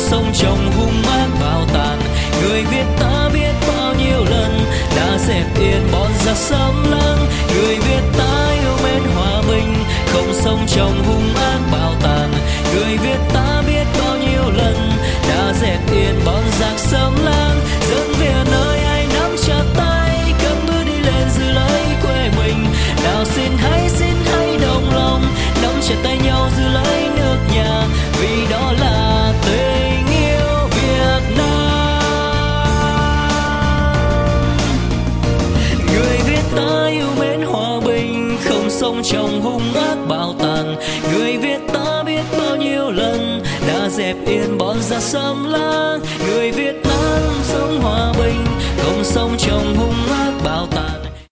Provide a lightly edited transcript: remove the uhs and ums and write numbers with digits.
sống trong hung ác bạo tàn. Người Việt ta biết bao nhiêu lần đã dẹp yên bọn giặc xâm lăng. Người Việt ta yêu mến hòa bình, không sống trong hung ác bạo tàn. Người Việt ta biết bao nhiêu lần đã dẹp yên bọn giặc xâm lăng. Dân Việt ơi hãy nắm chặt tay, cất bước đi lên giữ lấy quê mình. Nào xin hãy đồng lòng, nắm chặt tay nhau giữ lấy nước nhà, vì đó là tình yêu Việt Nam. Người Việt ta yêu mến hòa bình, không sống trong hung ác bạo tàn. Người Việt ta biết bao nhiêu lần đã dẹp yên bọn giặc xâm lăng. Người Việt Nam sống hòa bình,